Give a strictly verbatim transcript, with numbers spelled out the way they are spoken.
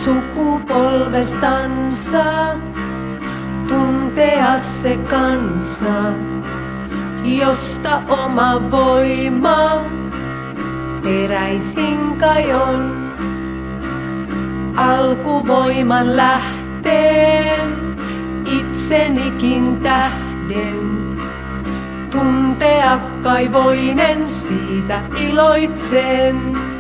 sukupolvestansa, tuntea se kansa, josta oma voima peräisin kai on. Alkuvoiman lähteen itsenikin tähden, tuntea kai voinen siitä iloitsen.